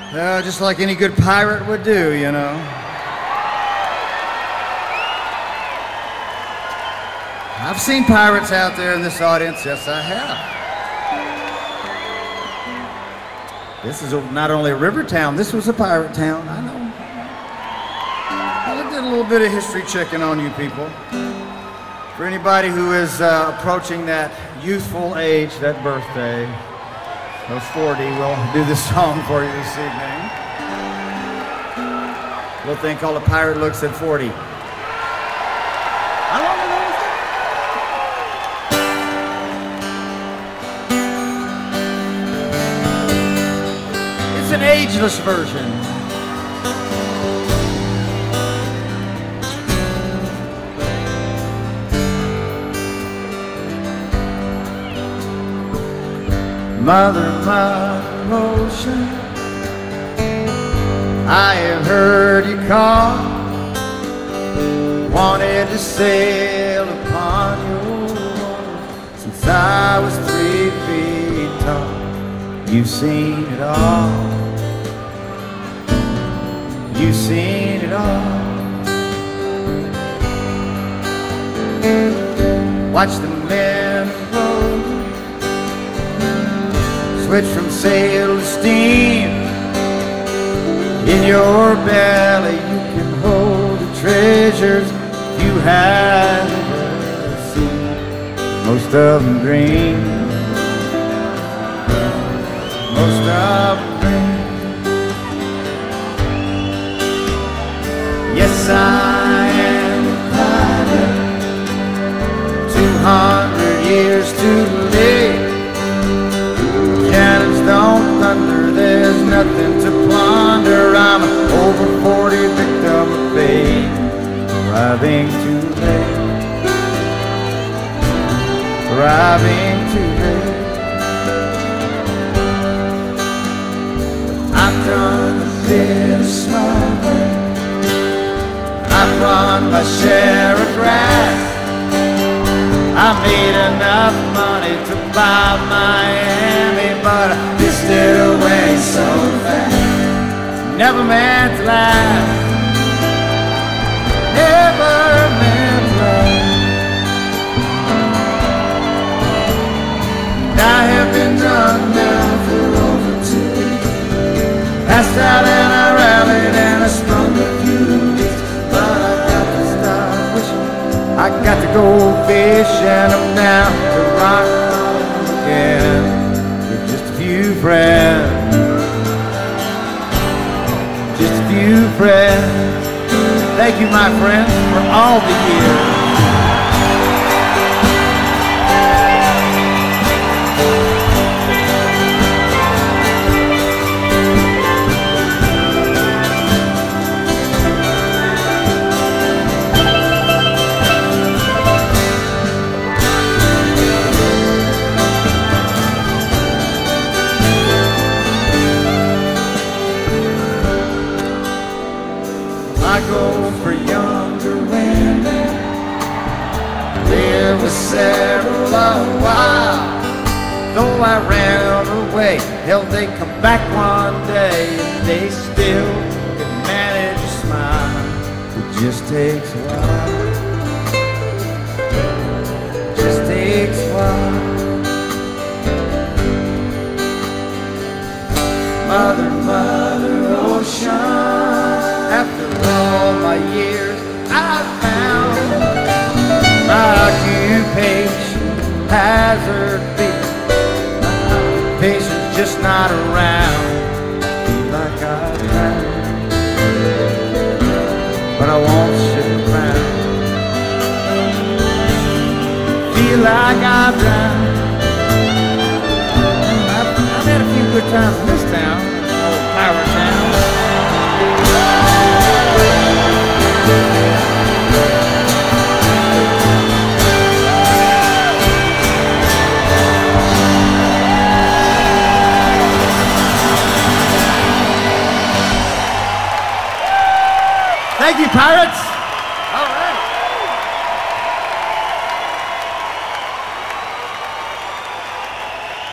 Just like any good pirate would do, you know. I've seen pirates out there in this audience. Yes, I have. This is not only a river town, this was a pirate town. I know. I did a little bit of history checking on you people. For anybody who is approaching that youthful age, that birthday of 40, we'll do this song for you this evening. A little thing called A Pirate Looks at 40. How long ago was that? It's an ageless version. Mother, Mother Ocean, I have heard you call. Wanted to sail upon your waters since I was 3 feet tall. You've seen it all. You've seen it all. Watch the men roll, switch from sail to steam. In your belly you can hold the treasures you have ever seen. Most of them dream. Most of them dream. Yes, I am a pirate, 200 years too late. Cannons don't thunder, there's nothing to plunder. I'm an over 40 victim of fate, arriving too late, arriving too late. I've done a bit of smuggling, I've run my share of grass. I made enough money to buy Miami, but I pissed it away so fast. Never meant to last. Never meant to last. And I have been run down for over 2 weeks. Passed out and I rallied and I sprung a few leaks, but I got to stop wishing. I got to go fishing, I'm down to rock bottom again with just a few friends, just a few friends. Thank you, my friends, for all the years. I go for younger women, live with several a while. Though I ran away, hell, they come back one day and they still can manage to smile. It just takes a while, it just takes a while. Mother, Mother Ocean, after all my years, I found my occupation hazard beat. My occupation's just not around. Feel like I drowned, but I won't sit around. Feel like I drowned. I've had a few good times in this town, old pirate town. Thank you, pirates.